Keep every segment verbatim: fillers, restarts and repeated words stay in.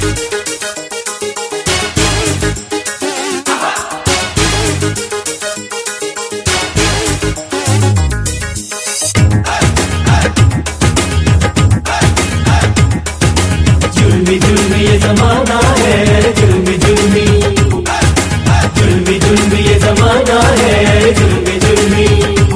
जुल्मी जुल्मी ये जमाना है, जुल्मी जुल्मी जुल्मी जुल्मी ये जमाना है, जुल्मी जुल्मी।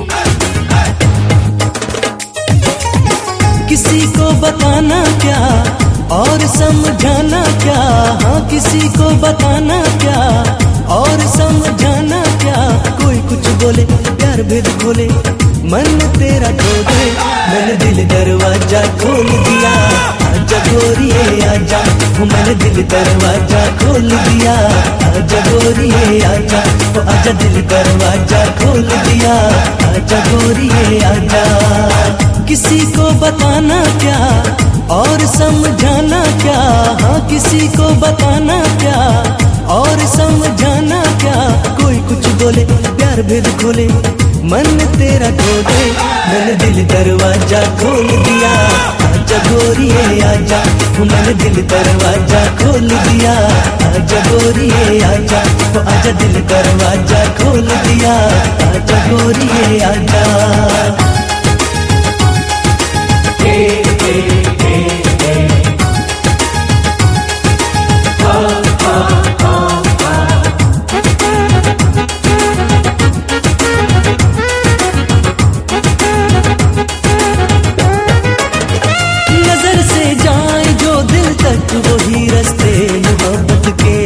किसी को बताना क्या और समझाना क्या, हाँ किसी को बताना क्या और समझाना क्या। कोई कुछ बोले प्यार भेद खोले, मन तेरा खो दे, मैंने दिल दरवाजा खोल दिया। आजा गोरिये आजा, वो मैंने दिल दरवाजा खोल दिया। आजा गोरिये आजा, वो आजा दिल दरवाजा खोल दिया। आजा गोरिये आजा। किसी को बताना क्या और समझाना क्या, हाँ किसी को बताना क्या और समझाना क्या। कोई कुछ बोले प्यार भेद खोले, मन तेरा खो दे, मैंने दिल दरवाजा खोल दिया। आजा गोरिये आजा, वो मैंने दिल दरवाजा खोल दिया। आजा गोरिये आजा, वो आजा दिल दरवाजा खोल दिया। आजा गोरिये आजा। हे हे हे हे हा हा हा हा। नजर से जाए जो दिल तक, वही रास्ते मोहब्बत के।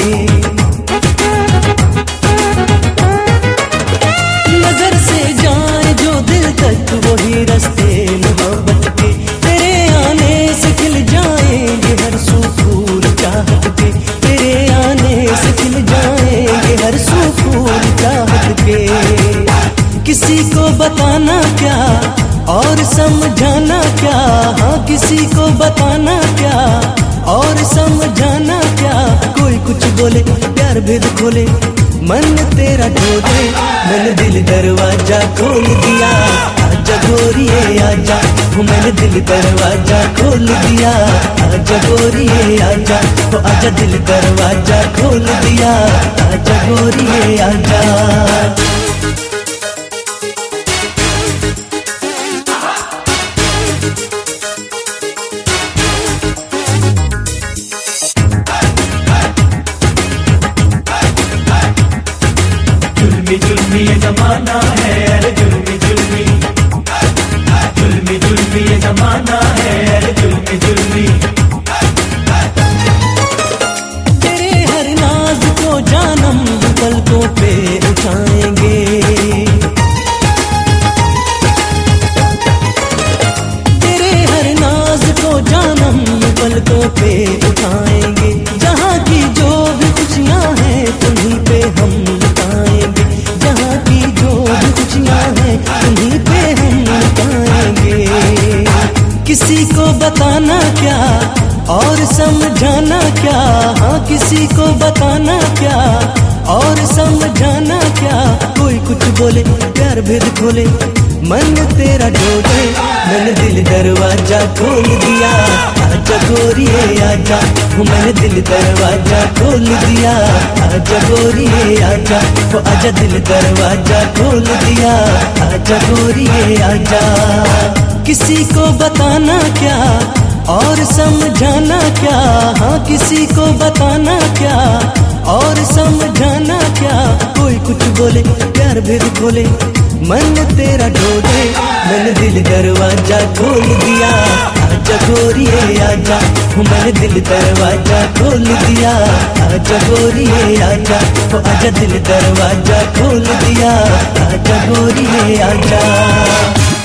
नजर से जाए जो दिल तक, वही रास्ते मोहब्बत के। तेरे आने से खिल जाएंगे हर सू फूल चाहत के। तेरे आने से खिल जाएंगे हर सू फूल चाहत के। किसी को बताना क्या और समझाना क्या, हाँ किसी को बताना क्या और समझाना क्या। कोई कुछ बोले प्यार भेद खोले, मन तेरा खो दे, मैंने दिल दरवाजा खोल दिया। आजा गोरिये आजा, वो मैंने दिल दरवाजा खोल दिया। आजा गोरिये आजा, वो आजा दिल दरवाजा खोल दिया। आजा गोरिये आजा। जुल्मी जुल्मी ये जमाना है, अरे जुल्मी जुल्मी जुल्मी जुल्मी ये जमाना है, अरे जुल्मी जुल्मी। तेरे हर नाज को जानम पलकों पे उठाएंगे। तेरे हर नाज को जानम पलकों पे उठाएंगे। जहाँ की जो भी खुशियाँ हैं तुम्हीं पे हम लुटाएंगे। जहाँ की जो भी खुशियाँ हैं तुम्हीं पे हम लुटाएंगे। किसी को बताना क्या और समझाना क्या, हाँ किसी को बताना क्या और समझाना क्या। कोई कुछ बोले प्यार भेद खोले, मन तेरा खो दे, मैंने दिल दरवाजा खोल दिया। आजा गोरिये आजा, वो मैंने दिल दरवाजा खोल दिया। आजा गोरिये आजा, वो आजा दिल दरवाजा खोल दिया। आजा गोरिये आजा। किसी को बताना क्या और समझाना क्या, हाँ किसी को बताना क्या और समझाना क्या। कोई कुछ बोले प्यार भेद खोले, मन तेरा खो दे, मैंने दिल दरवाजा खोल दिया। आजा गोरिये आजा, वो मैंने दिल दरवाजा खोल दिया। आजा गोरिये आजा, वो आजा दिल दरवाजा खोल दिया। आजा गोरिये आजा।